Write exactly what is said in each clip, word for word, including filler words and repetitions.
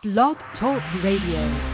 Blog Talk Radio.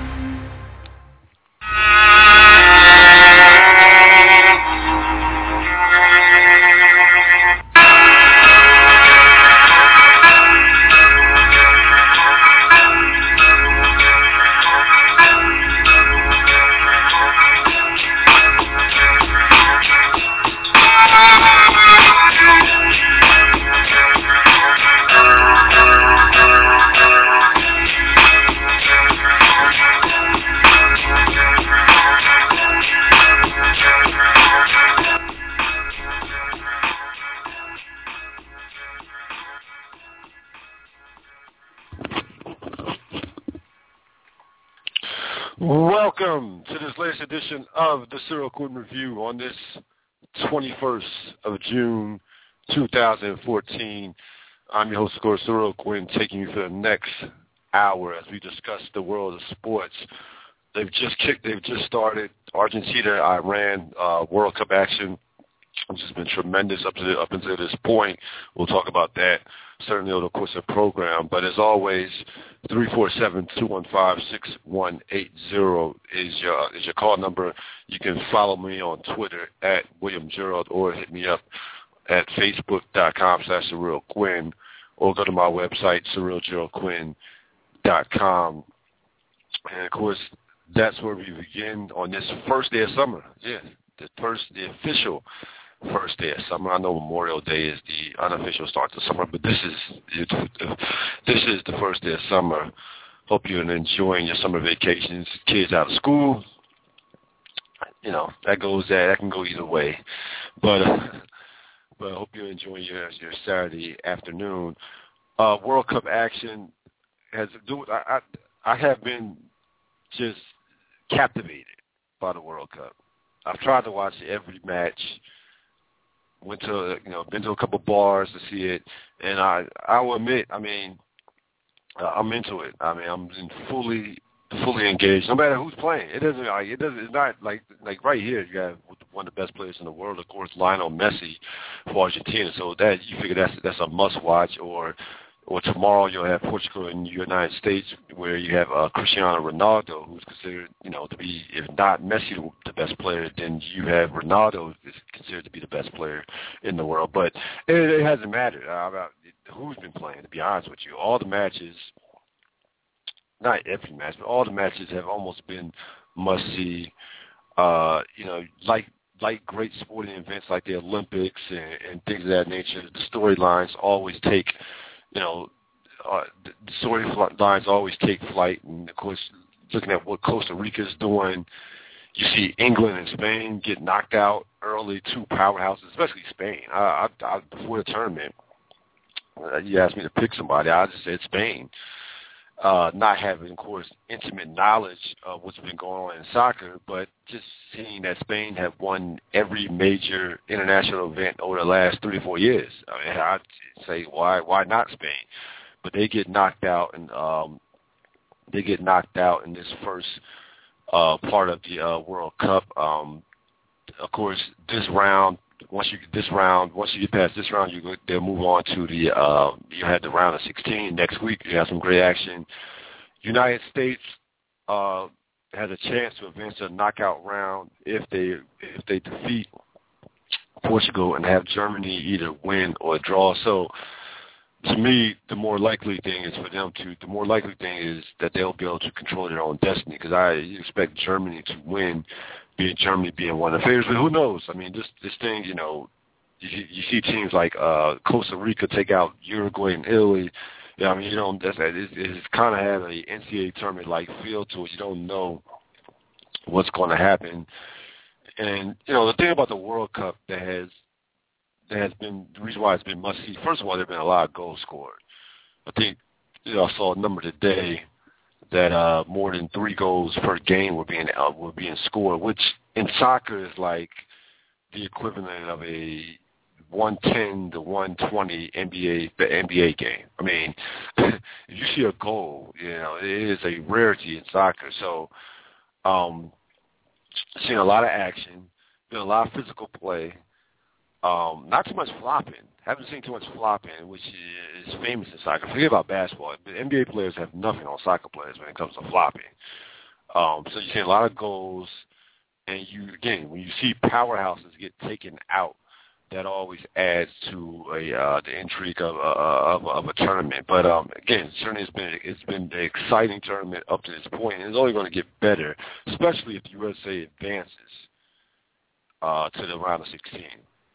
Welcome to this latest edition of the Cyril Quinn Review on this twenty-first of June, two thousand fourteen. I'm your host, of course, Cyril Quinn, taking you for the next hour as we discuss the world of sports. They've just kicked, they've just started Argentina, Iran uh, World Cup action, which has been tremendous up to the, up until this point. We'll talk about that certainly over the course of the program. But as always, three four seven, two one five, six one eight zero is your is your call number. You can follow me on Twitter at William Gerald or hit me up at facebook.com slash Cyril Quinn or go to my website, Cyril Gerald Quinn dot com. And, of course, that's where we begin on this first day of summer. Yeah, the first, the official first day of summer. I know Memorial Day is the unofficial start to summer, but this is this is the first day of summer. Hope you're enjoying your summer vacations. Kids out of school, you know that goes that that can go either way. But uh, but I hope you're enjoying your your Saturday afternoon. Uh, World Cup action has do. I, I I have been just captivated by the World Cup. I've tried to watch every match. Went to, you know, been to a couple bars to see it, and I, I will admit, I mean, uh, I'm into it. I mean, I'm fully, fully engaged. No matter who's playing, it doesn't, like, it doesn't, it's not like, like right here, you have one of the best players in the world, of course, Lionel Messi for Argentina. So that you figure that's that's a must watch. Or, or tomorrow you'll have Portugal and the United States, where you have uh, Cristiano Ronaldo, who's considered, you know, to be, if not Messi, the best player, then you have Ronaldo, who's considered to be the best player in the world. But it, it hasn't mattered uh, about who's been playing, to be honest with you. All the matches, not every match, but all the matches have almost been must-see, uh, you know, like like great sporting events like the Olympics and, and things of that nature. The storylines always take You know, uh, the storylines always take flight, and of course, looking at what Costa Rica is doing, you see England and Spain get knocked out early, two powerhouses, especially Spain. I, I, I, before the tournament, uh, you asked me to pick somebody, I just said Spain. Uh, not having, of course, intimate knowledge of what's been going on in soccer, but just seeing that Spain have won every major international event over the last three or four years. I mean, I'd say, why why not Spain? But they get knocked out, and um, they get knocked out in this first uh, part of the uh, World Cup. Um, of course, this round, once you get this round, once you get past this round, you go, they'll move on to the uh, you have the round of sixteen next week. You have some great action. United States uh, has a chance to advance to a knockout round if they if they defeat Portugal and have Germany either win or draw. So, to me, the more likely thing is for them to. The more likely thing is that they'll be able to control their own destiny, because I expect Germany to win. Being Germany being one of the favorites, but who knows? I mean, this this thing, you know, you, you see teams like uh, Costa Rica take out Uruguay and Italy. Yeah, I mean, you don't. That's it's, it's kind of have a N C double A tournament-like feel to it. You don't know what's going to happen, and you know the thing about the World Cup that has that has been the reason why it's been must see. First of all, there've been a lot of goals scored. I think you know I saw a number today that uh, more than three goals per game were being uh, were being scored, which in soccer is like the equivalent of a one ten to one twenty N B A the N B A game. I mean, if you see a goal, you know, it is a rarity in soccer. So, um, seeing a lot of action, been a lot of physical play. Um, not too much flopping. Haven't seen too much flopping, which is famous in soccer. Forget about basketball, but N B A players have nothing on soccer players when it comes to flopping. Um, so you're seeing a lot of goals, and you again, when you see powerhouses get taken out, that always adds to a uh, the intrigue of, uh, of of a tournament. But um, again, certainly it's been it's been an exciting tournament up to this point, and it's only going to get better, especially if the U S A advances uh, to the round of sixteen.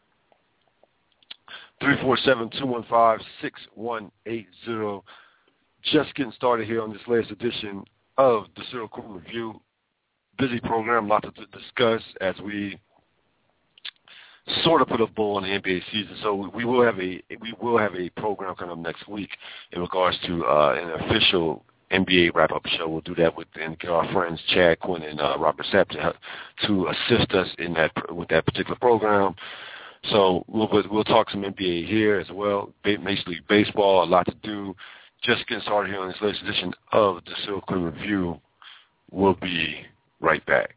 three four seven, two one five, six one eight zero. Just getting started here on this latest edition of the Cyril Courtman Review. Busy program, lots to discuss as we sort of put a bow on the N B A season. So we will have a we will have a program coming up next week in regards to uh, an official N B A wrap-up show. We'll do that with and get our friends Chad Quinn and uh, Robert Sapp to, to assist us in that with that particular program. So we'll we'll talk some N B A here as well. Major League Baseball, a lot to do. Just getting started here on this latest edition of the Cyril Courtman Review. We'll be right back.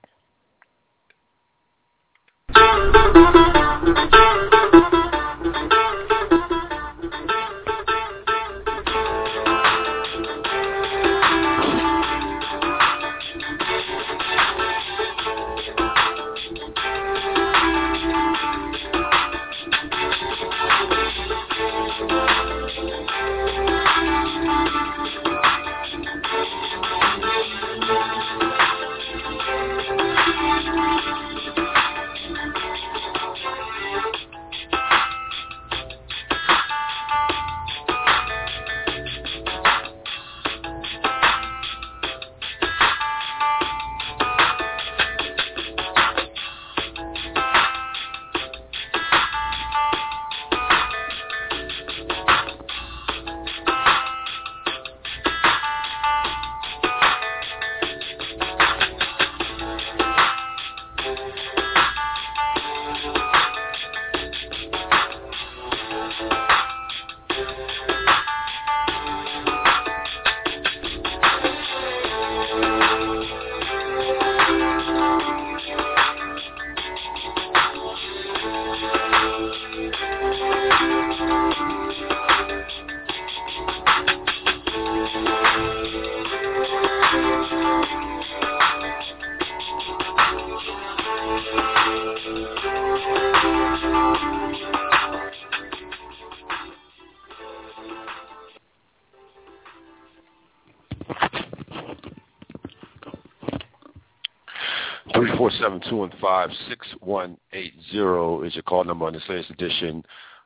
three four seven, two one five, six one eight zero is your call number on this latest edition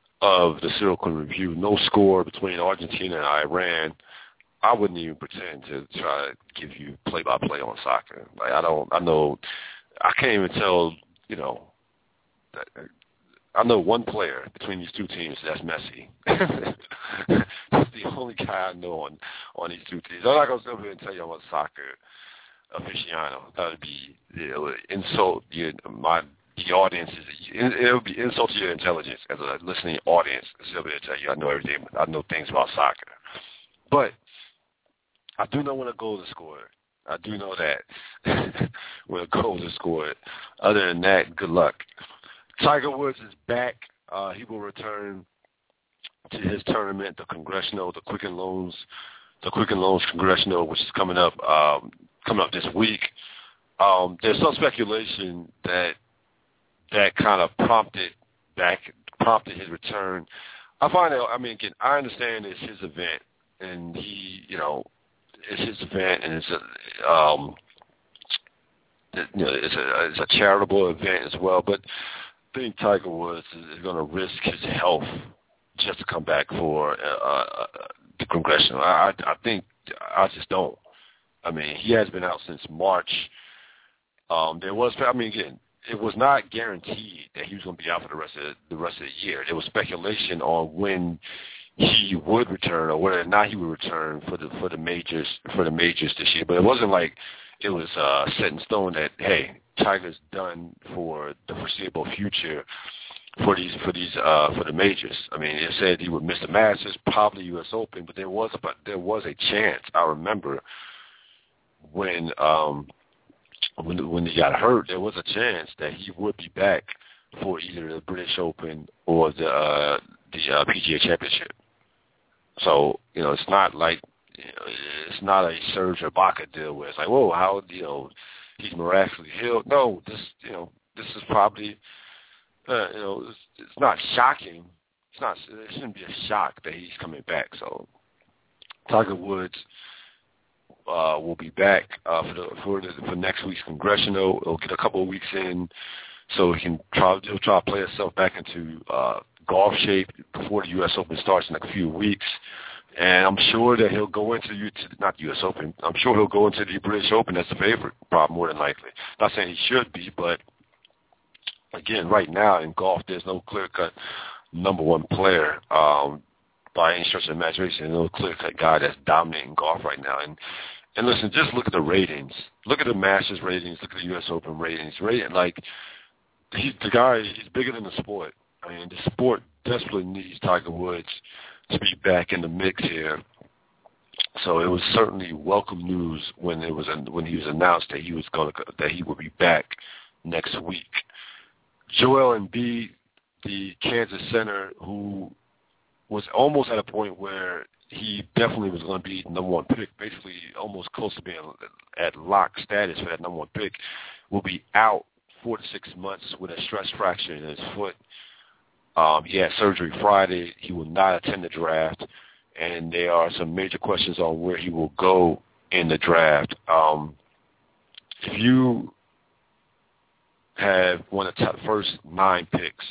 of the Cyril Courtman Review. No score between Argentina and Iran. I wouldn't even pretend to try to give you play-by-play on soccer. Like I don't, I know, I can't even tell, you know, I know one player between these two teams. That's Messi. That's the only guy I know on, on these two teams. I'm not going to sit here and tell you I'm a soccer aficionado. That would be, it would insult you, my the audience. Is, it would be insult to your intelligence as a listening audience. To be able to tell you I know everything. I know things about soccer, but I do know when a goal is scored. I do know that when a goal is scored. Other than that, good luck. Tiger Woods is back. Uh, he will return to his tournament, the Congressional, the Quicken Loans, the Quicken Loans Congressional, which is coming up um, coming up this week. Um, there's some speculation that that kind of prompted back prompted his return. I find that I mean, again, I understand it's his event, and he, you know, it's his event, and it's a um, you know, it's a it's a charitable event as well, but I think Tiger Woods is going to risk his health just to come back for uh, uh, the Congressional. I, I, I think I just don't. I mean, he has been out since March. Um, there was, I mean, again, it was not guaranteed that he was going to be out for the rest of the rest of the year. There was speculation on when he would return or whether or not he would return for the for the majors for the majors this year. But it wasn't like it was uh, set in stone that hey, Tiger's done for the foreseeable future for these for these uh, for the majors. I mean, it said he would miss the Masters, probably U S Open, but there was a there was a chance. I remember when um, when when he got hurt, there was a chance that he would be back for either the British Open or the uh, the uh, P G A Championship. So, you know, it's not like, you know, it's not a Serge Ibaka deal where it's like, whoa, how, you know, he's miraculously healed. No, this, you know, this is probably, uh, you know, it's, it's not shocking. It's not, it shouldn't be a shock that he's coming back. So Tiger Woods uh, will be back uh, for the, for the for next week's Congressional. He'll get a couple of weeks in so he can try, he'll try to play himself back into uh, golf shape before the U S Open starts in like a few weeks. And I'm sure that he'll go into, not the U S Open, I'm sure he'll go into the British Open as the favorite, probably more than likely. Not saying he should be, but again, right now in golf, there's no clear-cut number one player um, by any stretch of the imagination. There's no clear-cut guy that's dominating golf right now. And and listen, just look at the ratings. Look at the Masters ratings. Look at the U S Open ratings. Rating, like, he's the guy, he's bigger than the sport. I mean, the sport desperately needs Tiger Woods to be back in the mix here. So it was certainly welcome news when it was when he was announced that he was going to that he would be back next week. Joel Embiid, the Kansas center, who was almost at a point where he definitely was going to be the number one pick, basically almost close to being at lock status for that number one pick, will be out four to six months with a stress fracture in his foot. Um, he had surgery Friday. He will not attend the draft, and there are some major questions on where he will go in the draft. Um, if you have one of the top first nine picks,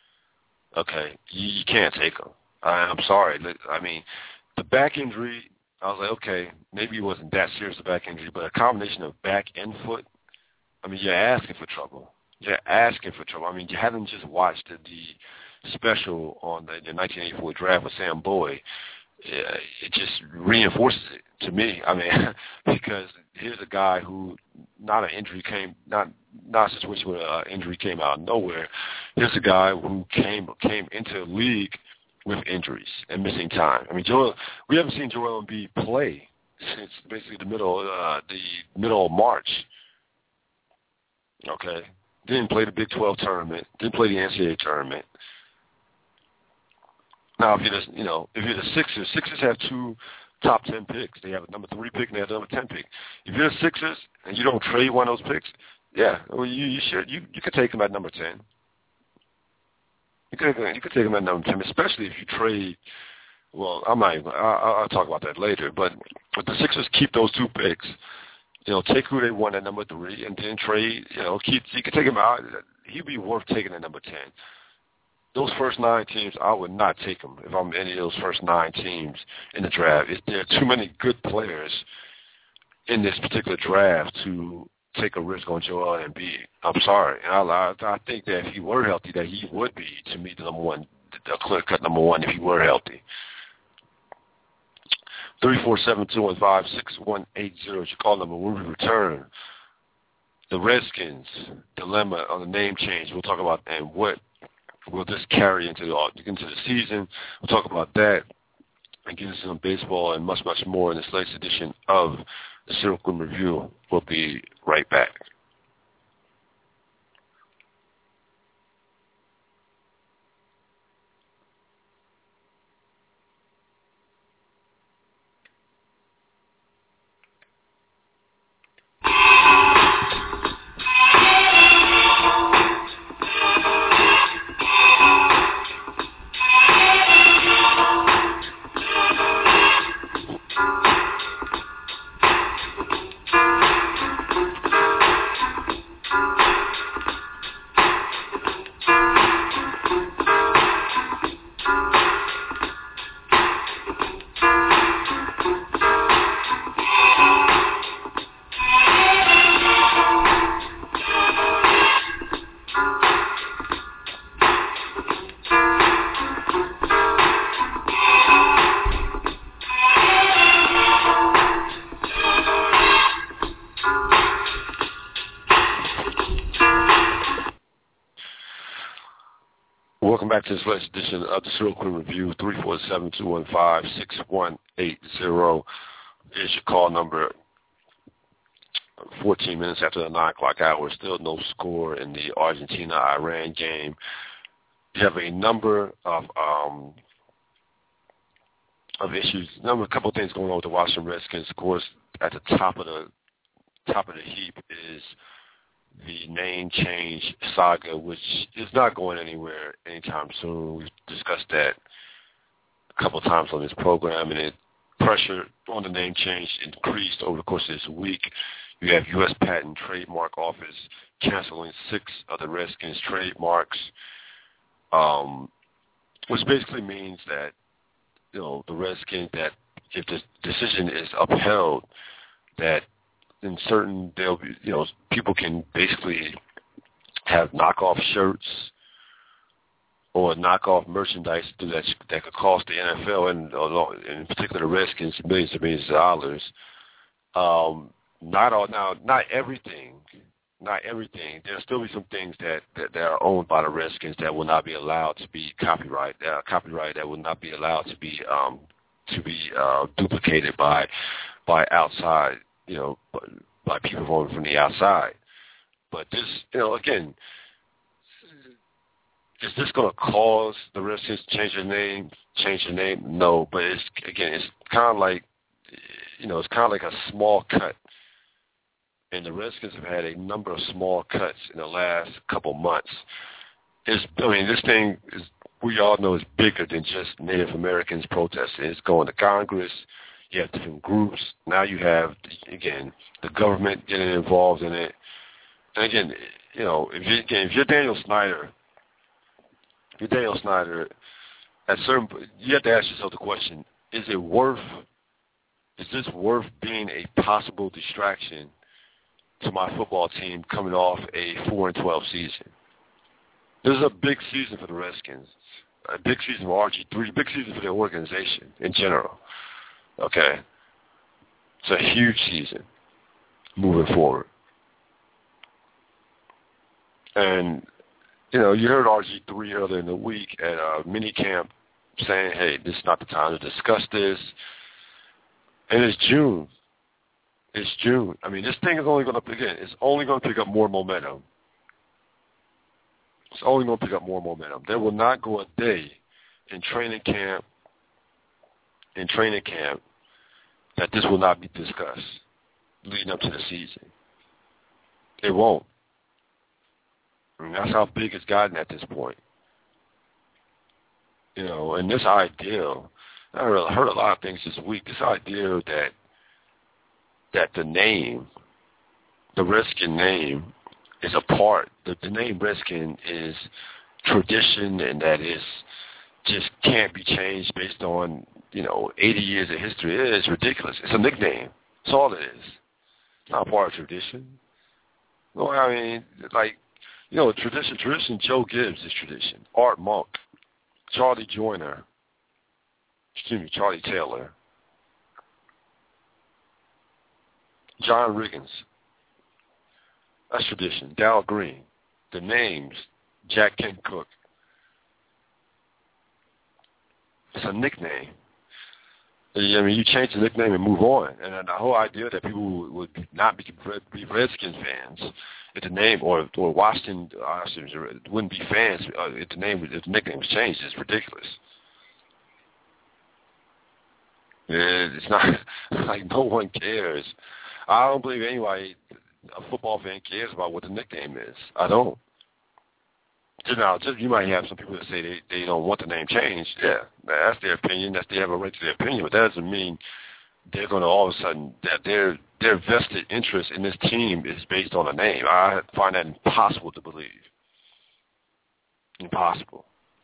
okay, you, you can't take him. I, I'm sorry. I mean, the back injury, I was like, okay, maybe it wasn't that serious, the back injury, but a combination of back and foot, I mean, you're asking for trouble. You're asking for trouble. I mean, you haven't just watched the, the special on the, the nineteen eighty-four draft with Sam Boyd. It, it just reinforces it to me. I mean, because here's a guy who not an injury came, not not a situation where an injury came out of nowhere. Here's a guy who came came into the league with injuries and missing time. I mean, Joel, we haven't seen Joel Embiid play since basically the middle uh, the middle of March. Okay. Didn't play the Big twelve tournament. Didn't play the N C double A tournament. Now, if you're the, you know, if you're the Sixers, Sixers have two top ten picks. They have a number three pick and they have a number ten pick. If you're the Sixers and you don't trade one of those picks, yeah, well, you you should you you could take them at number ten. You could you could take them at number ten, especially if you trade. Well, I'm not even. I'll, I'll talk about that later. But if the Sixers keep those two picks, you know, take who they want at number three, and then trade. You know, keep. You can take him out. He'd be worth taking at number ten. Those first nine teams, I would not take them if I'm any of those first nine teams in the draft. It's, there are too many good players in this particular draft to take a risk on Joel Embiid. I'm sorry. I, I, I think that if he were healthy, that he would be, to me, the number one, the clear-cut number one if he were healthy. three four seven, two one five, six one eight zero is your call number. When we return, the Redskins dilemma on the name change. We'll talk about and what will this carry into the into the season. We'll talk about that and get into some baseball and much, much more in this latest edition of the Cyril Quinn Review. We'll be right back. Welcome back to this latest edition of the Cyril Quinn Review. Three four seven, two one five, six one eight zero is your call number. fourteen minutes after the nine o'clock hour, still no score in the Argentina-Iran game. You have a number of um, of issues, number a couple of things going on with the Washington Redskins. Of course, at the top of the top of the heap is the name change saga, which is not going anywhere anytime soon. We've discussed that a couple of times on this program, and it pressure on the name change increased over the course of this week. You have U S Patent and Trademark Office canceling six of the Redskins trademarks, um, which basically means that, you know, the Redskins, that if the decision is upheld, that in certain, there'll be, you know, people can basically have knockoff shirts or knockoff merchandise that that could cost the N F L and, in particular, the Redskins, millions and millions of dollars. Um, not all now, not everything, not everything. There'll still be some things that, that, that are owned by the Redskins that will not be allowed to be copyright, uh, copyright that will not be allowed to be um, to be uh, duplicated by by outside, you know, by, by people from the outside. But this, you know, again, is this going to cause the Redskins to change their name? Change their name? No, but it's again, it's kind of like, you know, it's kind of like a small cut. And the Redskins have had a number of small cuts in the last couple months. It's, I mean, this thing is, we all know, is bigger than just Native Americans protesting. It's going to Congress. You have different groups. Now you have, again, the government getting involved in it. And again, you know, if you again, if you're Daniel Snyder. With Daniel Snyder, at certain, you have to ask yourself the question: Is it worth? Is this worth being a possible distraction to my football team coming off a four and twelve season? This is a big season for the Redskins, a big season for R G three, a big season for the organization in general. Okay, it's a huge season moving forward, and. You know, you heard R G three earlier in the week at a mini camp saying, hey, this is not the time to discuss this. And it's June. It's June. I mean, this thing is only going to, again, it's only going to pick up more momentum. It's only going to pick up more momentum. There will not go a day in training camp, in training camp, that this will not be discussed leading up to the season. It won't. I mean, that's how big it's gotten at this point. You know, and this idea, I heard a lot of things this week, this idea that that the name, the Redskin name, is a part, the, the name Redskin is tradition, and that is just can't be changed based on, you know, eighty years of history. It is ridiculous. It's a nickname. That's all it is. It's not a part of tradition. No, I mean, like, you know, tradition, tradition, Joe Gibbs is tradition. Art Monk, Charlie Joyner, excuse me, Charlie Taylor, John Riggins, that's tradition. Dal Green, the names, Jack Kent Cooke. It's a nickname. I mean, you change the nickname and move on. And the whole idea that people would not be, be Redskins fans if the name, or or Washington, uh, wouldn't be fans if the name, if the nickname was changed, is ridiculous. It's not like no one cares. I don't believe anybody, a football fan, cares about what the nickname is. I don't. Just now, just, you might have some people that say they, they don't want the name changed. Yeah, that's their opinion. That's, they have a right to their opinion, but that doesn't mean they're going to all of a sudden, that their their vested interest in this team is based on a name. I find that impossible to believe. Impossible.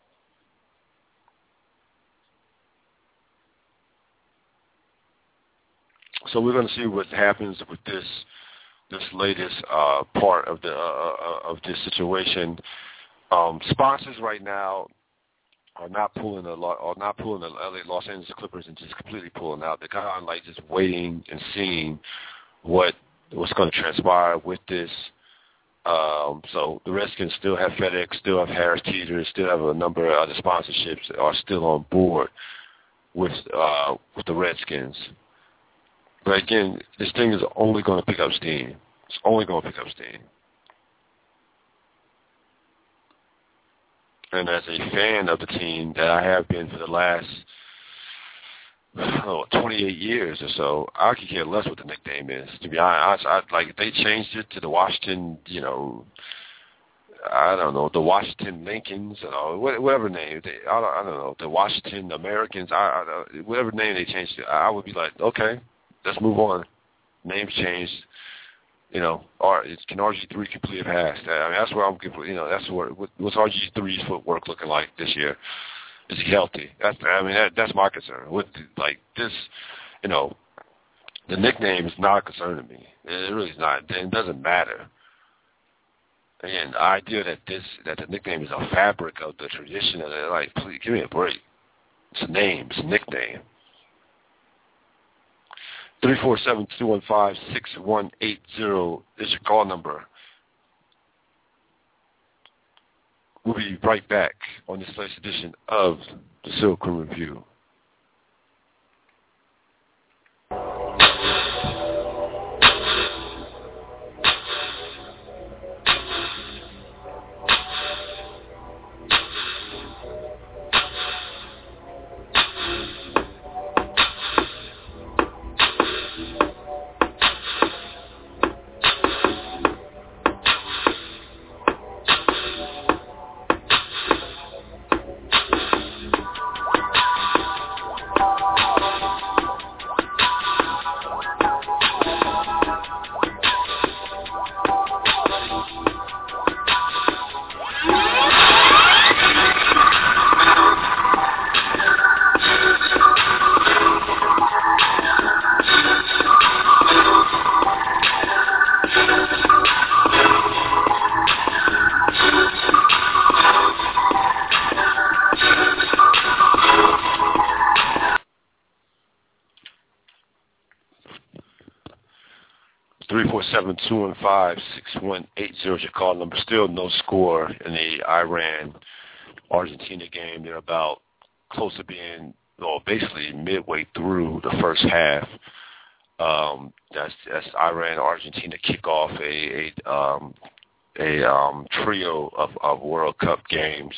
So we're going to see what happens with this this latest uh, part of the uh, of this situation. Um, sponsors right now are not pulling the are not pulling the L A Los Angeles Clippers and just completely pulling out. They're kind of like just waiting and seeing what what's going to transpire with this. Um, so the Redskins still have FedEx, still have Harris Teeter, still have a number of other sponsorships that are still on board with uh, with the Redskins. But again, this thing is only going to pick up steam. It's only going to pick up steam. And as a fan of the team that I have been for the last oh, twenty-eight years or so, I could care less what the nickname is. To be honest, I, I, like if they changed it to the Washington, you know, I don't know, the Washington Lincolns, or whatever name, they, I, don't, I don't know, the Washington Americans, I, I, whatever name they changed it, I would be like, okay, let's move on. Names changed. You know, or can R G three complete a pass? I mean, that's where I'm. You know, that's where what's R G three's footwork looking like this year? Is he healthy? That's. I mean, that, that's my concern. With like this, you know, the nickname is not a concern to me. It really is not. It doesn't matter. Again, the idea that this that the nickname is a fabric of the tradition of it, like, please give me a break. It's a name. It's a nickname. three four seven, two one five, six one eight zero is your call number. We'll be right back on this latest edition of the Serial Quinn Review. three four seven, two one five, six one eight zero is your call number. Still no score in the Iran-Argentina game. They're about close to being, well, basically midway through the first half. Um, that's, that's Iran-Argentina kick off a a, um, a um, trio of, of World Cup games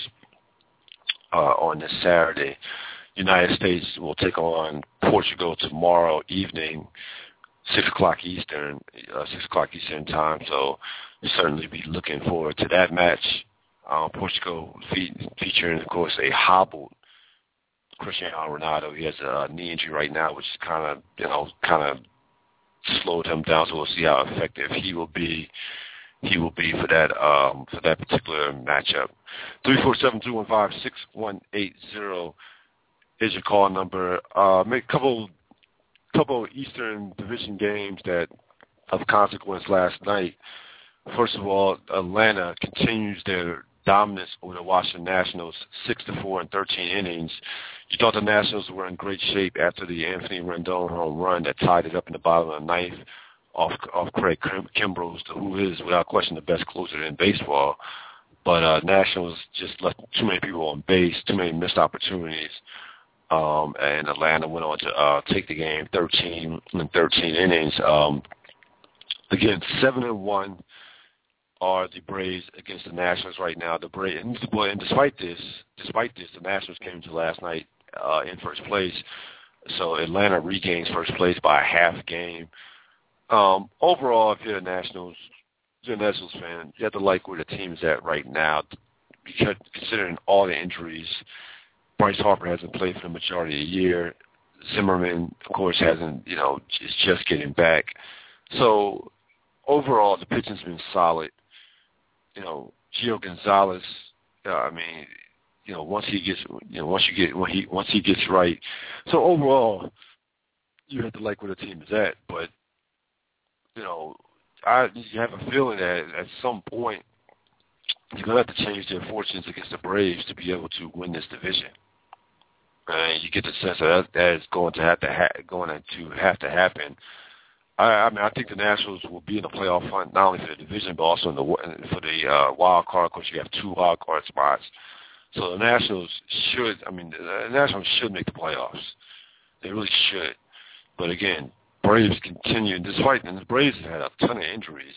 uh, on this Saturday. United States will take on Portugal tomorrow evening, six o'clock Eastern, uh, six o'clock Eastern time. So we'll certainly be looking forward to that match. Um, Portugal fe- featuring, of course, a hobbled Cristiano Ronaldo. He has a knee injury right now, which kind of, you know, kind of slowed him down. So we'll see how effective he will be. He will be for that um, for that particular matchup. Three four seven two one five six one eight zero is your call number. Uh, make a couple. couple of Eastern Division games that of consequence last night. First of all, Atlanta continues their dominance over the Washington Nationals, six to four in thirteen innings. You thought the Nationals were in great shape after the Anthony Rendon home run that tied it up in the bottom of the ninth off off Craig Kimbrell, who is without question the best closer in baseball. But uh, Nationals just left too many people on base, too many missed opportunities. Um, and Atlanta went on to uh, take the game thirteen in thirteen innings. Um, again, seven and one are the Braves against the Nationals right now. The Braves, and, and despite this, despite this, the Nationals came to last night uh, in first place. So Atlanta regains first place by a half game. Um, overall, if you're a Nationals, if you're a Nationals fan, you have to like where the team is at right now, because considering all the injuries. Bryce Harper hasn't played for the majority of the year. Zimmerman, of course, hasn't, you know, is just getting back. So overall, the pitching's been solid. You know, Gio Gonzalez. Uh, I mean, you know, once he gets, you know, once you get, when he, once he gets right. So overall, you have to like where the team is at. But you know, I you have a feeling that at some point you're gonna have to change their fortunes against the Braves to be able to win this division. And you get the sense that that is going to have to ha- going to have to happen. I, I mean, I think the Nationals will be in the playoff hunt not only for the division but also in the for the uh, wild card. Of course, you have two wild card spots, so the Nationals should. I mean, the Nationals should make the playoffs. They really should. But again, Braves continue, despite and the Braves have had a ton of injuries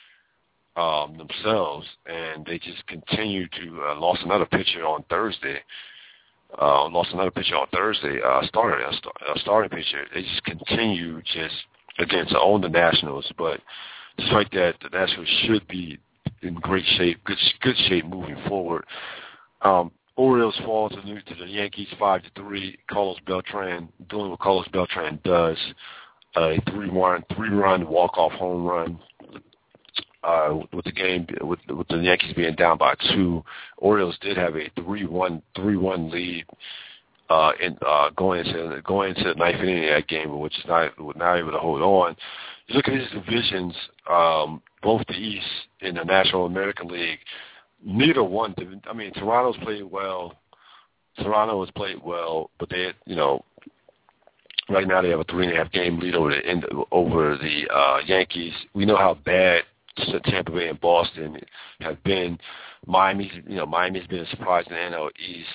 um, themselves, and they just continue to uh, lost another pitcher on Thursday. Uh, lost another pitcher on Thursday. Uh, started a, start, a starting pitcher. They just continue just again to own the Nationals, but despite that, the Nationals should be in great shape, good good shape moving forward. Um, Orioles fall to the, to the Yankees five to three. Carlos Beltran doing what Carlos Beltran does. A three-run, three-run walk-off home run. Uh, with the game, with, with the Yankees being down by two, Orioles did have a three-one, three-one lead uh, in uh, going into going into the ninth inning of that game, which is not not able to hold on. You look at these divisions, um, both the East and the National American League. Neither one. I mean, Toronto's played well. Toronto has played well, but they, you know. Right now they have a three and a half game lead over the over the uh, Yankees. We know how bad Tampa Bay and Boston have been. Miami's, you know, Miami's been a surprise in the N L East.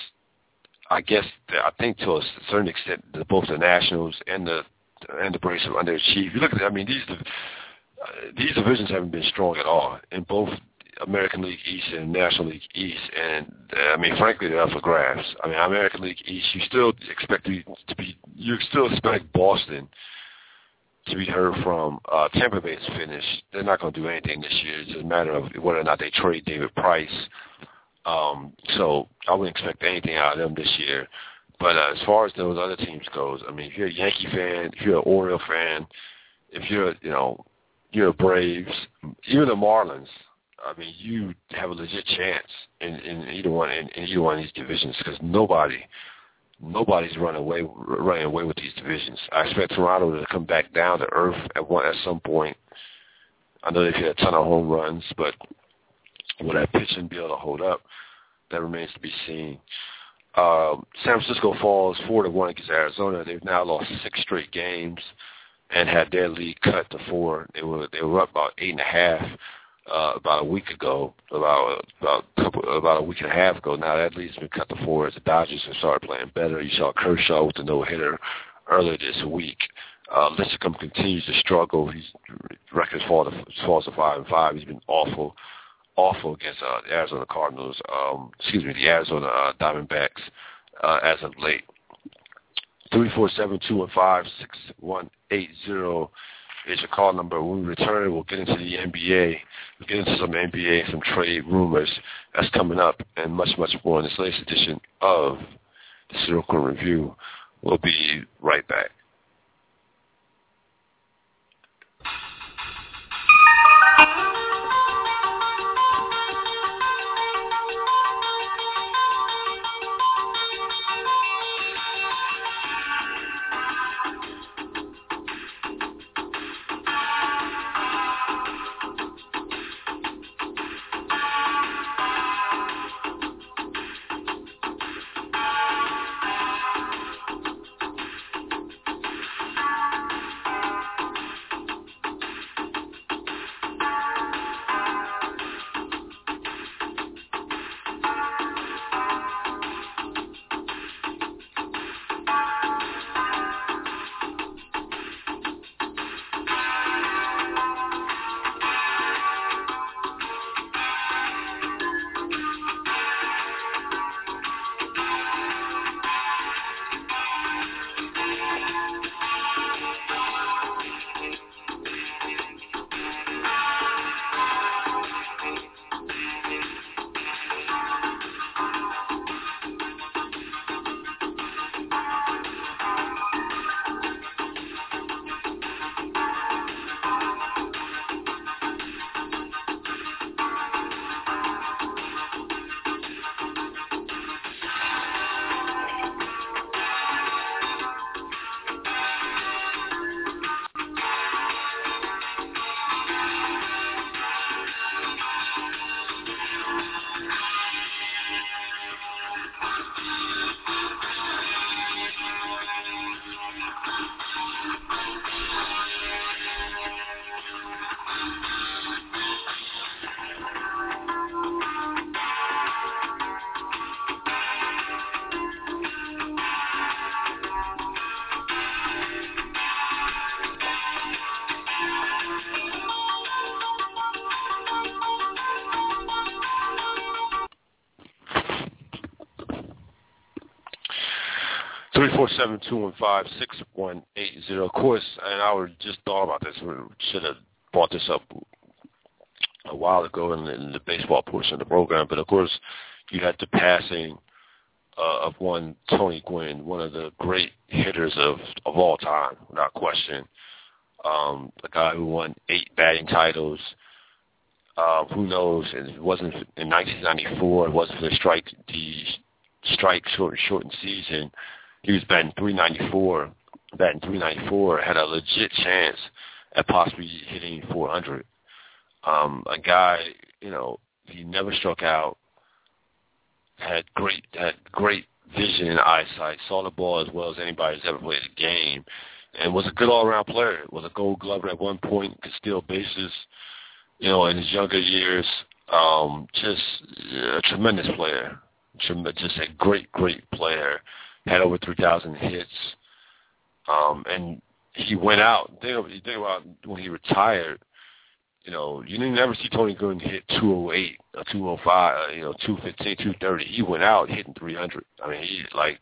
I guess I think to a certain extent, both the Nationals and the and the Braves have underachieved. You look at, I mean, these uh, these divisions haven't been strong at all in both American League East and National League East, and uh, I mean, frankly, they're up for grabs. I mean, American League East, you still expect to be, to be you still expect Boston to be heard from. Uh, Tampa Bay's finished. They're not going to do anything this year. It's just a matter of whether or not they trade David Price. Um, so I wouldn't expect anything out of them this year. But uh, as far as those other teams goes, I mean, if you're a Yankee fan, if you're an Oriole fan, if you're, you know, you're a Braves, even the Marlins. I mean, you have a legit chance in, in either one in, in either one of these divisions because nobody, nobody's running away running away with these divisions. I expect Toronto to come back down to earth at one at some point. I know they've hit a ton of home runs, but will that pitching be able to hold up? That remains to be seen. Um, San Francisco falls four to one against Arizona. They've now lost six straight games and had their lead cut to four. They were they were up about eight and a half. Uh, about a week ago, about about a couple, about a week and a half ago. Now that lead's been cut to four as the Dodgers have started playing better. You saw Kershaw with the no hitter earlier this week. Uh, Lincecum continues to struggle. His record falls to, falls to five and five. He's been awful, awful against uh, the Arizona Cardinals. Um, excuse me, the Arizona uh, Diamondbacks uh, as of late. Three four seven two one five six one eight zero. Is your call number. When we return, we'll get into the N B A. We'll get into some N B A and some trade rumors. That's coming up and much, much more in this latest edition of the Serial Court Review. We'll be right back. three four seven, two one five, six one eight zero. Of course, and I just thought about this. We should have brought this up a while ago in the, in the baseball portion of the program. But, of course, you had the passing uh, of one Tony Gwynn, one of the great hitters of, of all time, without question. Um, a guy who won eight batting titles. Uh, who knows? And it wasn't in nineteen ninety-four. It wasn't for the strike, the strike short, shortened season. He was batting three ninety-four. Batting three ninety-four, had a legit chance at possibly hitting four hundred. Um, a guy, you know, he never struck out. Had great, had great vision and eyesight. Saw the ball as well as anybody who's ever played the game, and was a good all-around player. Was a Gold Glover at one point. Could steal bases. You know, in his younger years, um, just a tremendous player, just a great, great player. Had over three thousand hits, um, and he went out. Think, think about when he retired. You know, you didn't never see Tony Gwynn hit two oh eight, or two oh five, uh, you know, two fifteen, two thirty. He went out hitting three hundred. I mean, he like,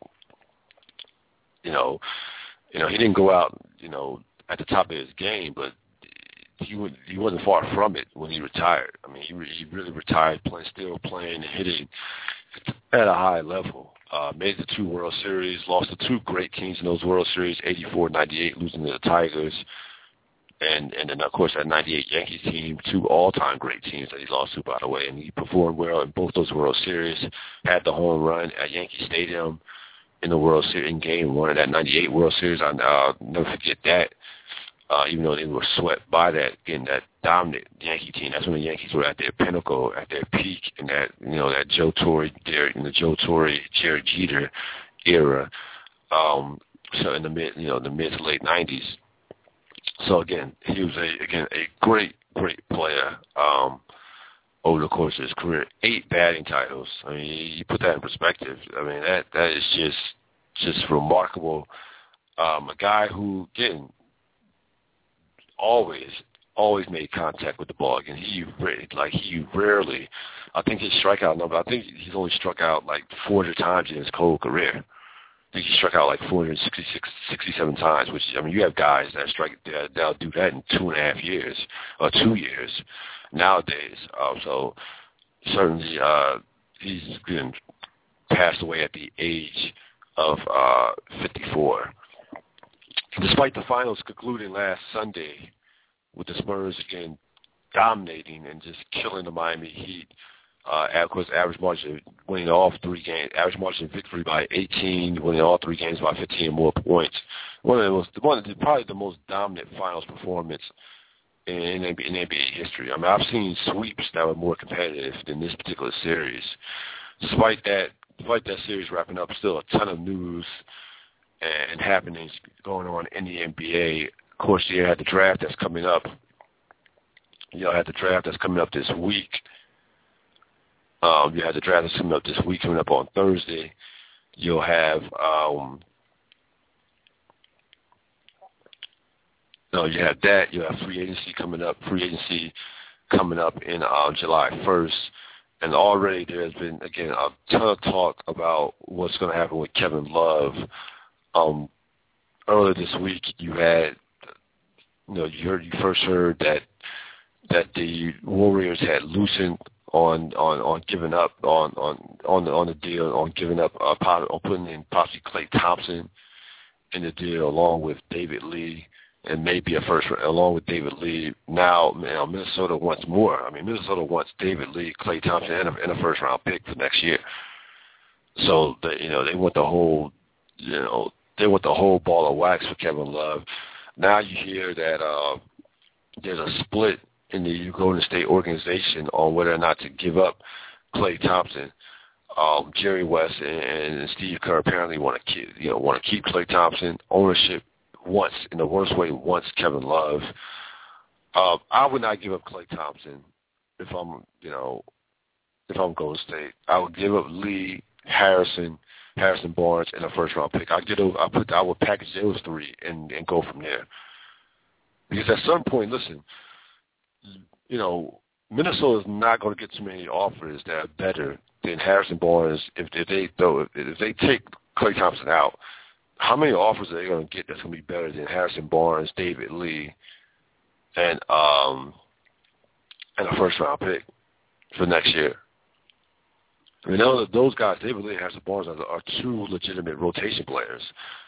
you know, you know, he didn't go out, you know, at the top of his game, but he would, he wasn't far from it when he retired. I mean, he, re, he really retired, playing, still playing and hitting at a high level. Uh, made the two World Series, lost to two great teams in those World Series, eighty-four ninety-eight, losing to the Tigers. And, and then, of course, that ninety-eight Yankees team, two all-time great teams that he lost to, by the way. And he performed well in both those World Series, had the home run at Yankee Stadium in the World Series, in Game one of that ninety-eight World Series. I'll uh, never forget that. Uh, even though they were swept by that, again, that dominant Yankee team. That's when the Yankees were at their pinnacle, at their peak, in that, you know, that Joe Torre, in the Joe Torre, Jerry Jeter era. Um, so in the mid, you know, the mid to late nineties. So again, he was a again a great, great player. Um, over the course of his career, eight batting titles. I mean, you put that in perspective. I mean, that that is just just remarkable. Um, a guy who, again, always, always made contact with the ball. Again, he like he rarely. I think his strikeout number. I think he's only struck out like four hundred times in his whole career. I think he struck out like four hundred sixty-six, sixty-seven times. Which, I mean, you have guys that strike that that'll do that in two and a half years or two years nowadays. Um, so certainly, uh, he's been passed away at the age of uh, fifty-four. Despite the finals concluding last Sunday with the Spurs again dominating and just killing the Miami Heat, uh, of course, average margin winning all three games, average margin of victory by eighteen, winning all three games by fifteen or more points. One of the most, one of the, probably the most dominant finals performance in, in N B A history. I mean, I've seen sweeps that were more competitive than this particular series. Despite that, despite that series wrapping up, still a ton of news and happenings going on in the N B A. Of course, you had the draft that's coming up. You know, had the draft that's coming up this week. Um, you had the draft that's coming up this week, coming up on Thursday. You'll have, um, no, you have that. You have free agency coming up. Free agency coming up in uh, July first. And already there's been, again, a ton of talk about what's going to happen with Kevin Love. Um, earlier this week, you had, you know, you heard, you first heard that that the Warriors had loosened on on, on giving up on on on the on the deal, on giving up uh, on putting in possibly Klay Thompson in the deal along with David Lee and maybe a first along with David Lee. Now, you know, Minnesota wants more. I mean, Minnesota wants David Lee, Klay Thompson, and a, and a first round pick for next year. So they, you know, they want the whole, you know. They want the whole ball of wax for Kevin Love. Now you hear that uh, there's a split in the Golden State organization on whether or not to give up Klay Thompson. Um, Jerry West and, and Steve Kerr apparently want to keep, you know, want to keep Klay Thompson. Ownership wants, in the worst way, wants Kevin Love. Uh, I would not give up Klay Thompson if I'm, you know, if I'm Golden State. I would give up Lee, Harrison. Harrison Barnes, and a first-round pick. I get, I put, I would package those three and, and go from there. Because at some point, listen, you know, Minnesota is not going to get too many offers that are better than Harrison Barnes if, if they throw, if they take Klay Thompson out. how many offers are they going to get that's going to be better than Harrison Barnes, David Lee, and um, and a first-round pick for next year? I mean, those, those guys, David Lee and Harrison Barnes, are, are two legitimate rotation players,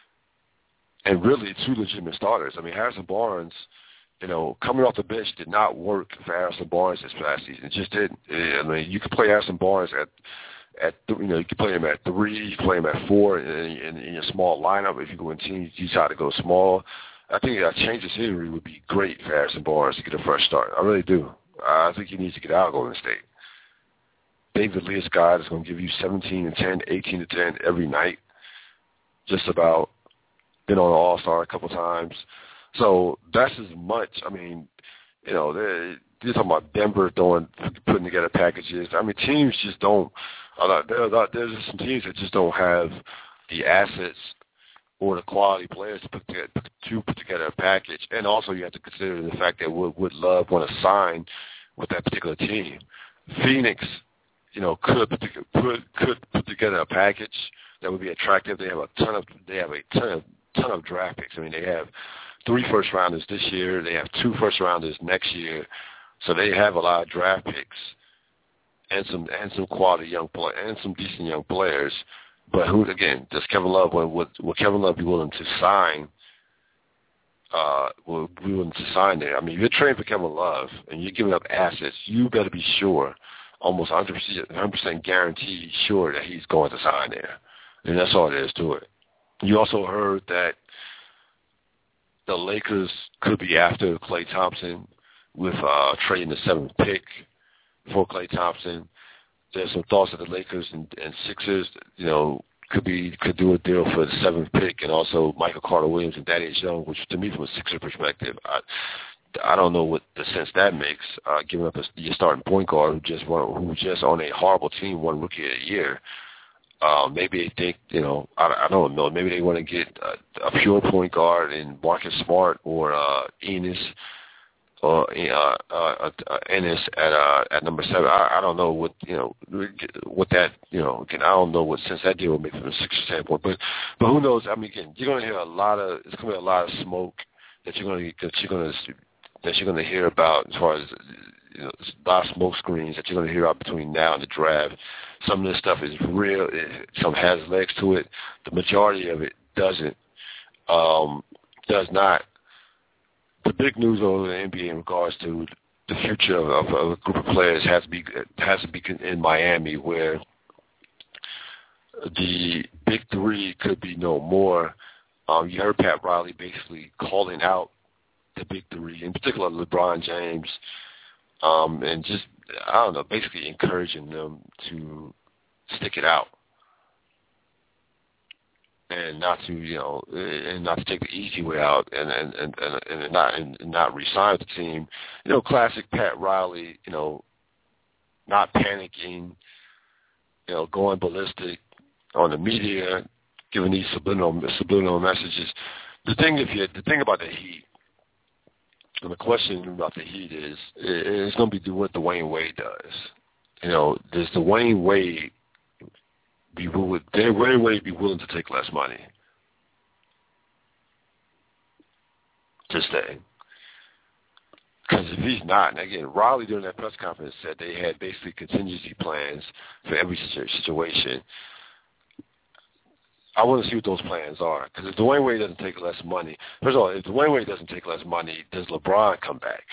and really two legitimate starters. I mean, Harrison Barnes, you know, coming off the bench did not work for Harrison Barnes this past season. It just didn't. I mean, you could play Harrison Barnes at At you know, you can play him at three, you can play him at four in, in, in your small lineup. If you go in teams, you decide to go small. I think a change of scenery would be great for Harrison Barnes to get a fresh start. I really do. I think he needs to get out of Golden State. David Lee is a guy that's going to give you seventeen and ten, eighteen to ten every night. Just about. Been on an All-Star a couple times. So that's as much. I mean, you know, they're, you're talking about Denver throwing, putting together packages. I mean, teams just don't. There's some teams that just don't have the assets or the quality players to put together, to put together a package. And also you have to consider the fact that Wood, Wood Love want to sign with that particular team. Phoenix, you know, could put, put could put together a package that would be attractive. They have a ton of they have a ton of ton of draft picks. I mean, they have three first rounders this year. They have two first rounders next year. So they have a lot of draft picks and some and some quality young play and some decent young players. But who again? Does Kevin Love would, would, would Kevin Love be willing to sign? Uh, will be willing to sign there? I mean, if you're trading for Kevin Love and you're giving up assets, you better be sure, almost one hundred percent guaranteed, sure that he's going to sign there. And that's all there is to it. You also heard that the Lakers could be after Klay Thompson with uh, trading the seventh pick for Klay Thompson. There's some thoughts that the Lakers and, and Sixers, you know, could be could do a deal for the seventh pick, and also Michael Carter-Williams and Thaddeus Young, which to me, from a Sixer perspective, I, I don't know what the sense that makes, uh, giving up a, your starting point guard who just won, who was just on a horrible team, won Rookie of the Year. Uh, maybe they think, you know, I, I don't know, maybe they want to get a, a pure point guard in Marcus Smart or uh, Enes or uh, uh, uh, Ennis at uh, at number seven. I, I don't know what you know what that you know. Again, I don't know what sense that deal would make from a Sixers standpoint. But but who knows? I mean, again, you're going to hear a lot of it's going to be a lot of smoke that you're going to that you're going to that you're going to hear about as far as you know, a lot of smoke screens that you're going to hear out between now and the draft. Some of this stuff is real. It, some has legs to it. The majority of it doesn't. Um, does not. The big news over the N B A in regards to the future of, of a group of players has to be has to be in Miami, where the big three could be no more. Um, you heard Pat Riley basically calling out the big three, in particular LeBron James, um, and just I don't know, basically encouraging them to stick it out. And not to, you know, and not to take the easy way out, and and and and, and not and not re-sign with the team. You know, classic Pat Riley. You know, not panicking. You know, going ballistic on the media, giving these subliminal subliminal messages. The thing, if you the thing about the Heat, and the question about the Heat is, it's going to be what Dwayne Wade does. You know, does Dwayne Wade be would Dwayne Wade be willing to take less money to stay? Because if he's not, and again, Riley during that press conference said they had basically contingency plans for every situation. I want to see what those plans are. Because if Dwayne Wade doesn't take less money, first of all, if Dwayne Wade doesn't take less money, does LeBron come back?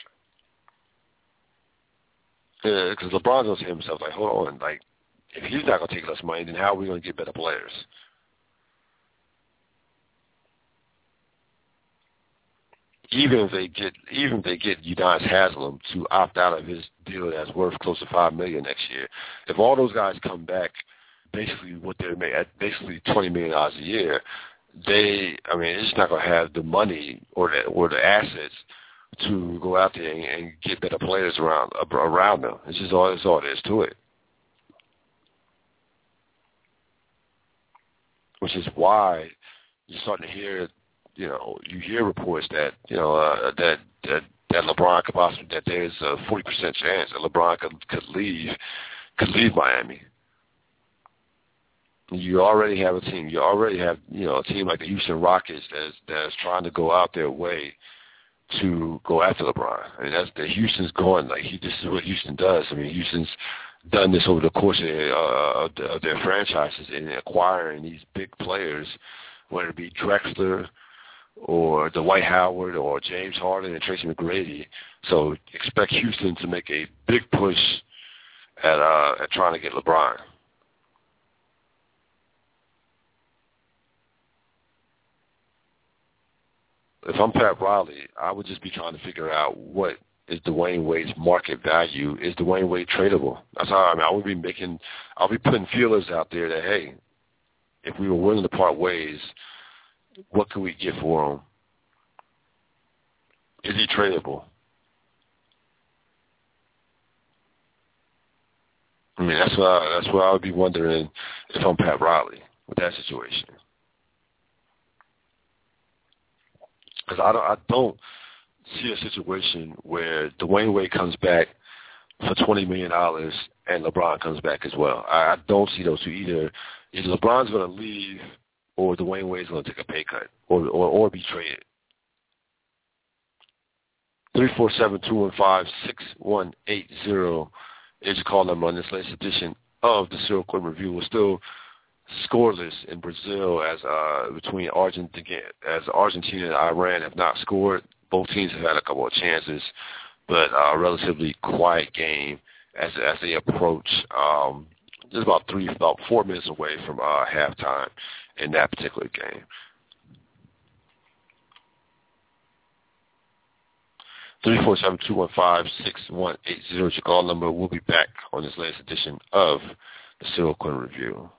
Because uh, LeBron goes to himself like, hold on, like, if he's not going to take less money, then how are we going to get better players? Even if they get, even if they get Udonis Haslem to opt out of his deal that's worth close to five million dollars next year, if all those guys come back, basically what they're made at basically twenty million dollars a year, they, I mean, it's not going to have the money or the or the assets to go out there and, and get better players around around them. It's just all, it's all there is to it. Which is why you're starting to hear, you know, you hear reports that, you know, uh, that, that that LeBron could possibly, that there's a forty percent chance that LeBron could, could leave, could leave Miami. You already have a team. You already have, you know, a team like the Houston Rockets that's that's trying to go out their way to go after LeBron. I mean, that's the Houston's going like he. This is what Houston does. I mean, Houston's done this over the course of, their, uh, of, the, of their franchises in acquiring these big players, whether it be Drexler or Dwight Howard or James Harden and Tracy McGrady. So expect Houston to make a big push at uh, at trying to get LeBron. If I'm Pat Riley, I would just be trying to figure out what is Dwayne Wade's market value. Is Dwayne Wade tradable? That's how I mean. I would be making, I'll be putting feelers out there that, hey, if we were willing to part ways, what could we get for him? Is he tradable? I mean, that's what I, that's what I would be wondering if I'm Pat Riley with that situation. Because I don't, I don't see a situation where Dwayne Wade comes back for twenty million dollars and LeBron comes back as well. I, I don't see those two either. Either LeBron's going to leave or Dwayne Wade's going to take a pay cut or, or, or be traded. three four seven, two one five, six one eight zero is your call number on this latest edition of the Cyril Quinn Review. We're still scoreless in Brazil as uh, between Argentina, as Argentina and Iran have not scored. Both teams have had a couple of chances, but a uh, relatively quiet game as as they approach. Um, just about three, about four minutes away from uh, halftime in that particular game. three four seven, two one five, six one eight zero is your call number. We'll be back on this latest edition of the Cyril Quinn Review.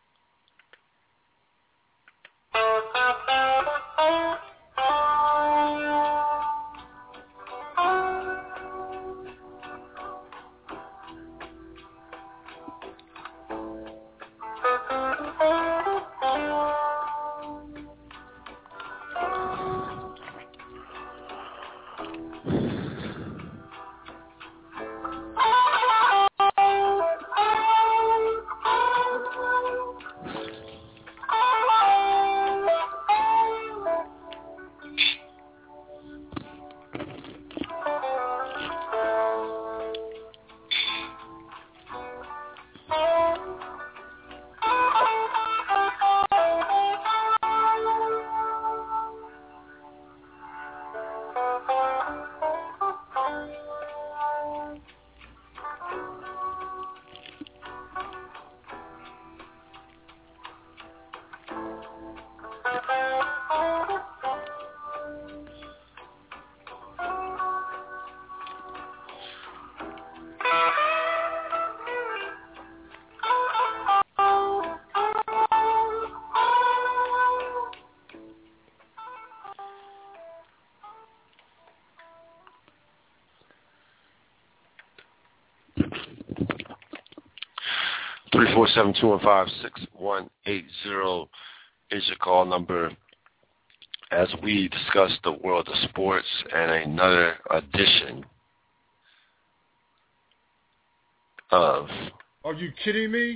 three four seven, two one five, six one eight zero is your call number as we discuss the world of sports and another edition of... Are you kidding me?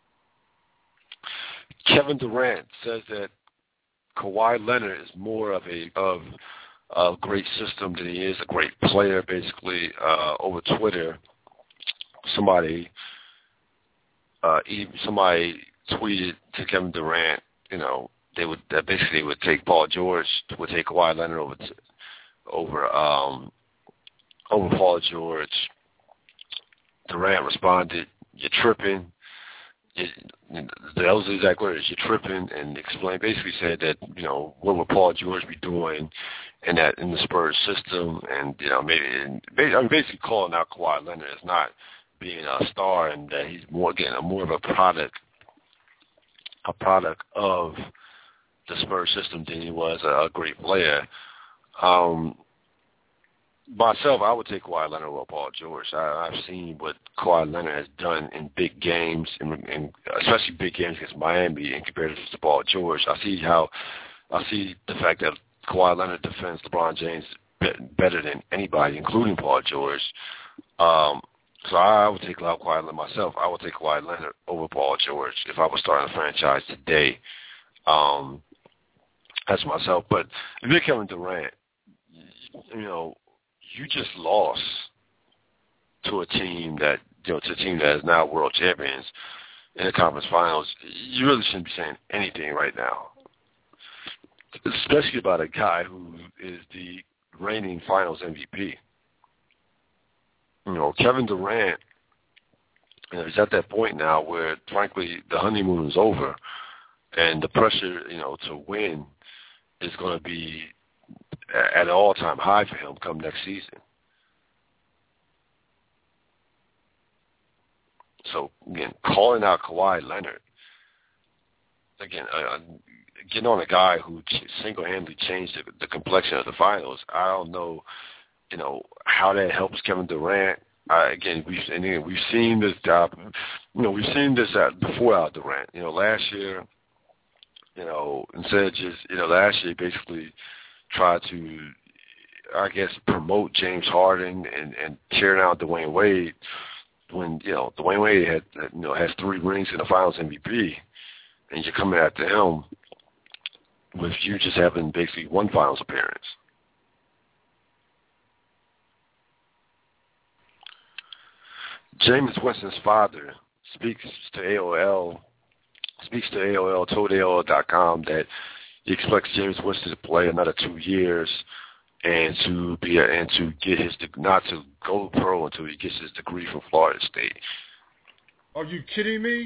Kevin Durant says that Kawhi Leonard is more of a of a great system than he is a great player, basically. Uh, over Twitter, somebody... Uh, somebody tweeted to Kevin Durant, you know, they would that basically would take Paul George, would take Kawhi Leonard over to, over um, over Paul George. Durant responded, "You're tripping." It, that was the exact words. "You're tripping," and explained, basically said that, you know, what would Paul George be doing in that in the Spurs system, and you know, maybe and, I mean, basically calling out Kawhi Leonard as not being a star, and that he's more again a more of a product, a product of the Spurs system than he was a, a great player. Um, myself, I would take Kawhi Leonard over Paul George. I, I've seen what Kawhi Leonard has done in big games, and, and especially big games against Miami, in comparison to Paul George. I see how I see the fact that Kawhi Leonard defends LeBron James better than anybody, including Paul George. Um, So I would take Kawhi Leonard myself. I would take Kawhi Leonard over Paul George if I was starting a franchise today. Um, that's myself. But if you're Kevin Durant, you know, you just lost to a team that, you know, to a team that is now world champions in the conference finals. You really shouldn't be saying anything right now, especially about a guy who is the reigning finals M V P. You know, Kevin Durant, you know, he's at that point now where, frankly, the honeymoon is over, and the pressure, you know, to win is going to be at an all-time high for him come next season. So, again, calling out Kawhi Leonard, again, uh, getting on a guy who single-handedly changed the, the complexion of the finals, I don't know, you know, how that helps Kevin Durant. Uh, again, we've and again, we've seen this job. You know, we've seen this at, before Al Durant. You know, last year, you know, instead of just, you know, last year basically tried to, I guess, promote James Harden and, and tear down Dwayne Wade when, you know, Dwayne Wade had, you know, has three rings in the Finals M V P, and you're coming after him with you just having basically one Finals appearance. Jameis Winston's father speaks to A O L, speaks to A O L, told A O L dot com that he expects Jameis Winston to play another two years and to be a, and to get his not to go pro until he gets his degree from Florida State. Are you kidding me?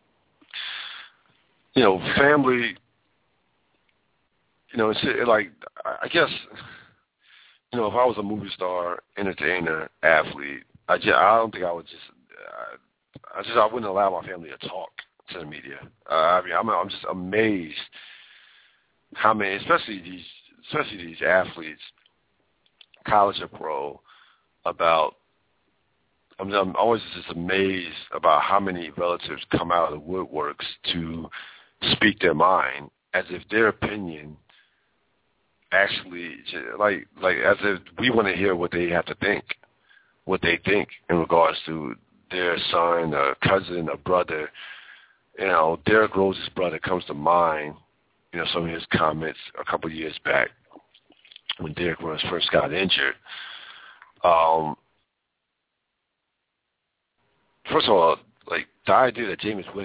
You know, family. You know, it's like, I guess, you know, if I was a movie star, entertainer, athlete, I just, I don't think I would just, uh, I just, I wouldn't allow my family to talk to the media. Uh, I mean, I'm, I'm just amazed how many, especially these, especially these athletes, college or pro, about. I'm, I'm always just amazed about how many relatives come out of the woodworks to speak their mind, as if their opinion actually, like, like as if we want to hear what they have to think. What they think in regards to their son, a cousin, a brother. You know, Derrick Rose's brother comes to mind, you know, some of his comments a couple of years back when Derrick Rose first got injured. Um, first of all, like, the idea that Jameis Winston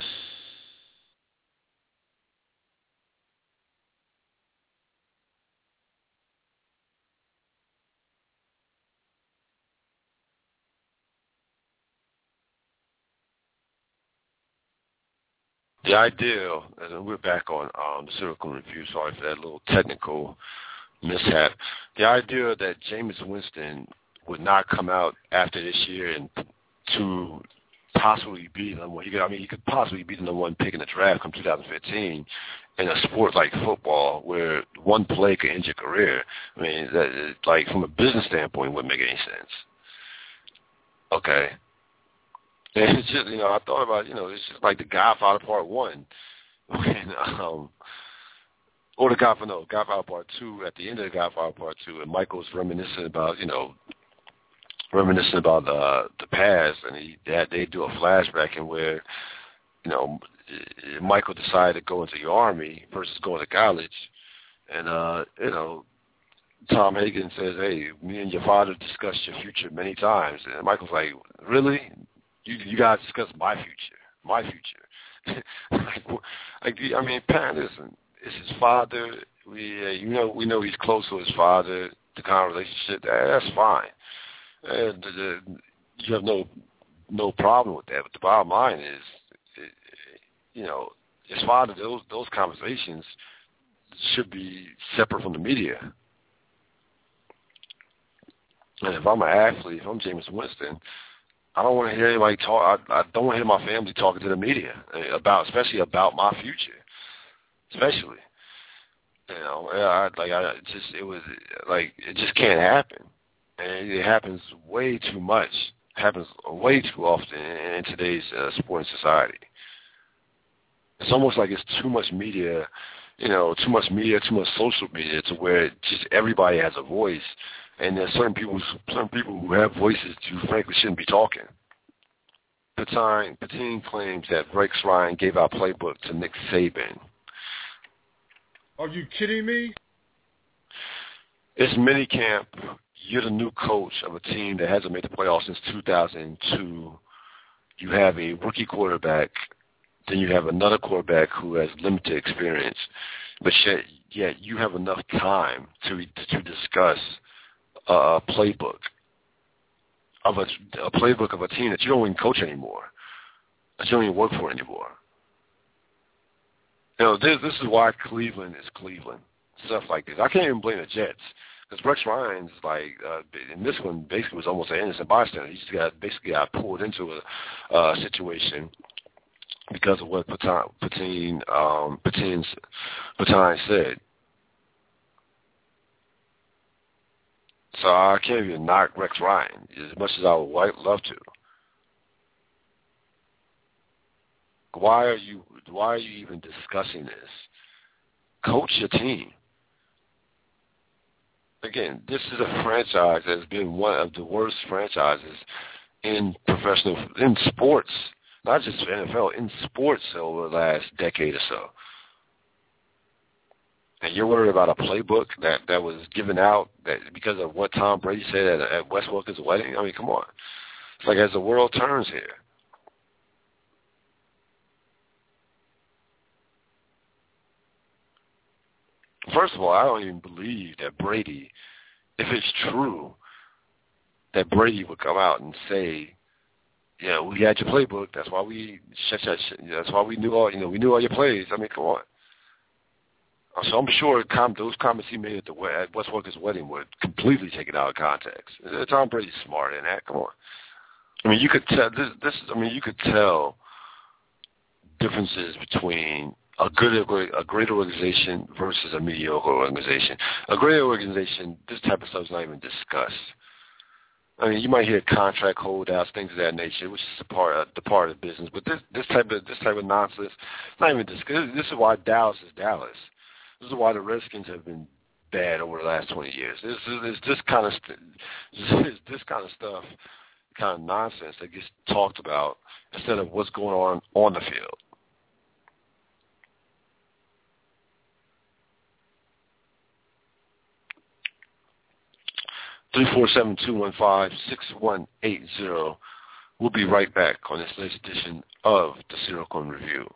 The idea, and we're back on um, the Serial Coon Review, sorry for that little technical mishap. The idea that Jameis Winston would not come out after this year and to possibly be the number one, he could, I mean, he could possibly be the number one pick in the draft come two thousand fifteen in a sport like football where one play could end your career. I mean, that, like, from a business standpoint, it wouldn't make any sense. Okay. And it's just, you know, I thought about, you know, it's just like The Godfather Part One, when, um, or The Godfather, no, Godfather Part Two. At the end of The Godfather Part Two, and Michael's reminiscing about, you know, reminiscing about uh, the past, and he that they do a flashback in where, you know, Michael decided to go into the army versus going to college, and uh, you know, Tom Hagen says, "Hey, me and your father discussed your future many times," and Michael's like, "Really? You you guys discuss my future, my future." like, like, I mean, Pat, listen, it's his father. We, uh, you know, we know he's close to his father. The kind of relationship, that's fine. And the, the, you have no no problem with that. But the bottom line is, it, you know, his father. Those those conversations should be separate from the media. And if I'm an athlete, if I'm Jameis Winston, I don't want to hear anybody talk. I, I don't want to hear my family talking to the media about, especially about my future, especially. You know, I, like I it just it was like it just can't happen, and it happens way too much. It happens way too often in, in today's uh, sporting society. It's almost like it's too much media, you know, too much media, too much social media, to where just everybody has a voice. And there's certain people, certain people who have voices who frankly shouldn't be talking. Patine, Patine claims that Rex Ryan gave our playbook to Nick Saban. Are you kidding me? It's minicamp. You're the new coach of a team that hasn't made the playoffs since two thousand two. You have a rookie quarterback. Then you have another quarterback who has limited experience. But yet, yet you have enough time to to discuss a playbook of a, a playbook of a team that you don't even coach anymore, that you don't even work for anymore. You know, this this is why Cleveland is Cleveland. Stuff like this. I can't even blame the Jets. Because Rex Ryan's like, uh, in this one, basically was almost an innocent bystander. He just got basically got pulled into a uh, situation because of what Patine, Patine, um, Patine's, Patine said. So I can't even knock Rex Ryan as much as I would love to. Why are you? Why are you even discussing this? Coach your team. Again, this is a franchise that has been one of the worst franchises in professional, in sports, not just N F L, in sports over the last decade or so. And you're worried about a playbook that, that was given out that because of what Tom Brady said at, at Wes Welker's wedding? I mean, come on. It's like as the world turns here. First of all, I don't even believe that Brady, if it's true, that Brady would come out and say, you know, we had your playbook. That's why we shut that. That's why we knew all. You know, we knew all your plays. I mean, come on. So I'm sure com- those comments he made at the at Wes Welker's wedding were completely taken out of context. Tom Brady's smart in that. Come on. I mean, you could tell. This, this. I mean, you could tell differences between a good, a great organization versus a mediocre organization. A great organization, this type of stuff is not even discussed. I mean, you might hear contract holdouts, things of that nature, which is a part of, the part of the business. But this, this type of this type of nonsense, not even discussed. This is why Dallas is Dallas. This is why the Redskins have been bad over the last twenty years. This is it's this kind of st- it's this kind of stuff, kind of nonsense that gets talked about instead of what's going on on the field. three four seven, two one five, six one eight zero. We'll be right back on this latest edition of the Serial Coin Review.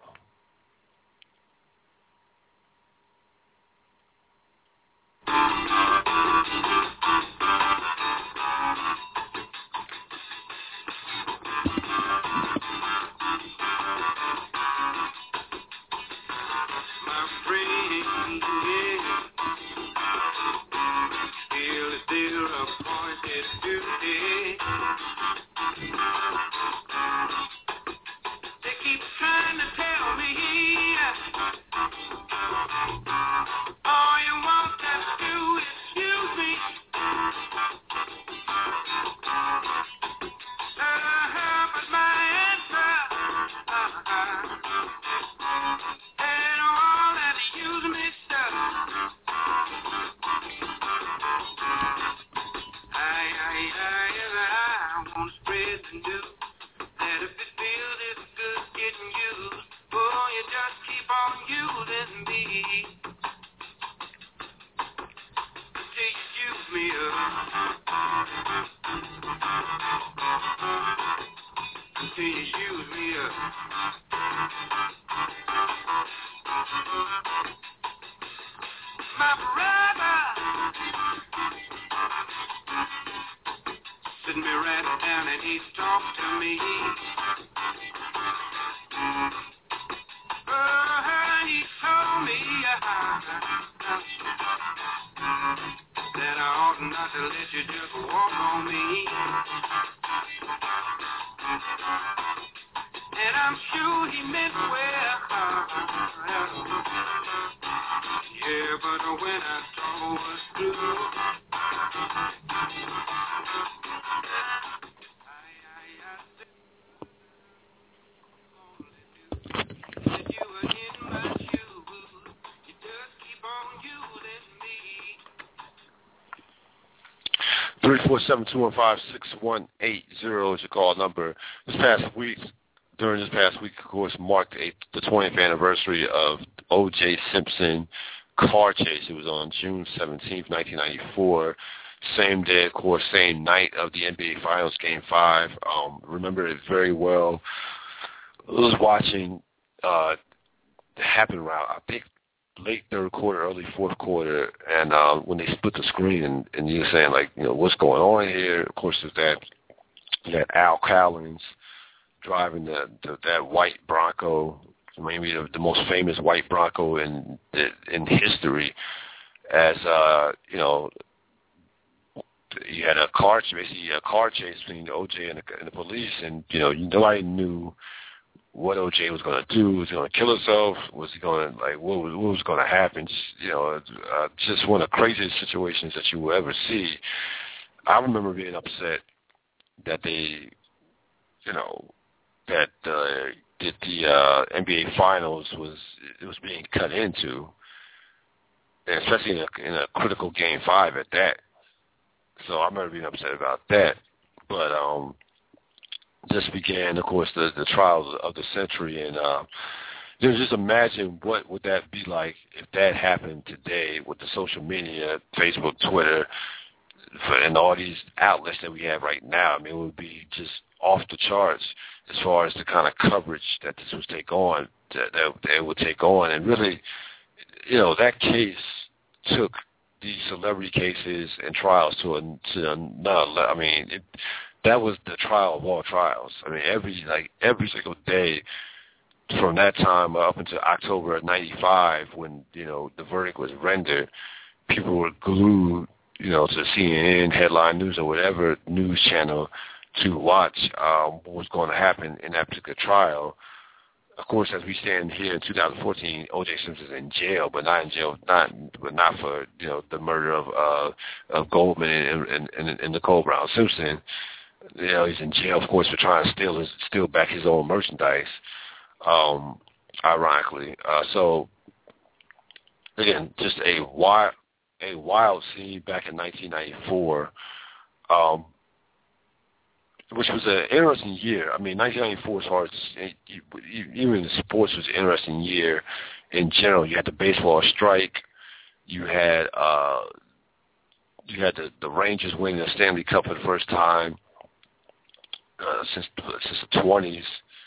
three four seven, two one five, six one eight zero is your call number. This past week, during this past week, of course, marked a, the twentieth anniversary of O J. Simpson car chase. It was on June seventeenth, nineteen ninety-four. Same day, of course, same night of the N B A Finals, Game five. Um, remember it very well. I was watching uh, the happen route, I think, late third quarter, early fourth quarter, and uh, when they split the screen, and, and you're saying, like, you know, what's going on here? Of course, there's that, that Al Cowlings driving the, the that white Bronco, maybe the, the most famous white Bronco in in history, as, uh, you know, you had a car chase, basically a car chase between O J and the, and the police, and, you know, nobody knew what O J was going to do. Was he going to kill himself? Was he going to, like, what was, what was going to happen? Just, you know, uh, just one of the craziest situations that you will ever see. I remember being upset that they, you know, that uh, that the uh, N B A Finals was it was being cut into, and especially in a, in a critical Game Five at that. So I remember being upset about that. But um, just began, of course, the, the trials of the century, and uh, you know, just imagine what would that be like if that happened today with the social media, Facebook, Twitter, and all these outlets that we have right now. I mean, it would be just off the charts as far as the kind of coverage that this would take on, that, that, that it would take on. And really, you know, that case took these celebrity cases and trials to a, to another level. I mean, it, that was the trial of all trials. I mean, every like every single day from that time up until October of ninety-five, when, you know, the verdict was rendered, people were glued, you know, to C N N, Headline News, or whatever news channel to watch um, what was going to happen in that particular trial. Of course, as we stand here in two thousand fourteen, O J. Simpson is in jail, but not in jail, not but not for, you know, the murder of uh, of Goldman and, and, and, and Nicole Brown Simpson. You know, he's in jail, of course, for trying to steal his steal back his own merchandise. Um, ironically, uh, so again, just a wild a wild scene back in nineteen ninety-four. Um, which was an interesting year. I mean, nineteen ninety-four, as far as even in sports, was an interesting year in general. You had the baseball strike. You had uh, you had the, the Rangers winning the Stanley Cup for the first time uh, since since the twenties.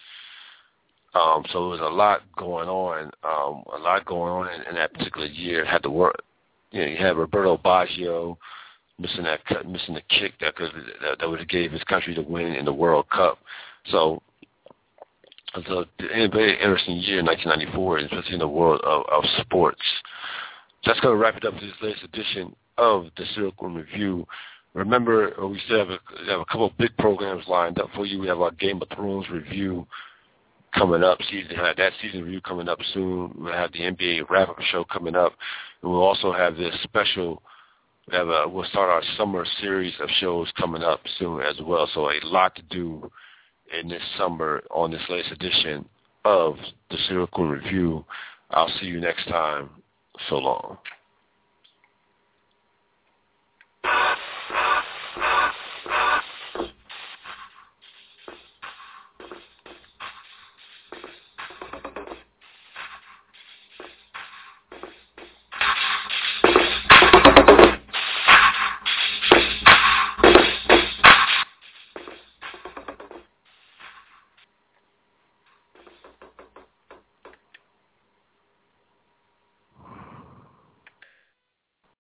Um, so there was a lot going on, um, a lot going on in, in that particular year. Had the work, you know, you had Roberto Baggio missing that cut, missing the kick that could that, that would have gave his country the win in the World Cup. So, so a very interesting year, nineteen ninety-four, especially in the world of, of sports. That's going to wrap it up for this latest edition of the Serial Coon Review. Remember, we still have a, have a couple of big programs lined up for you. We have our Game of Thrones review coming up. Season have that season review coming up soon. We'll have the N B A wrap-up show coming up, and we'll also have this special. We have a, we'll start our summer series of shows coming up soon as well. So a lot to do in this summer on this latest edition of the Serial Coon Review. I'll see you next time. So long.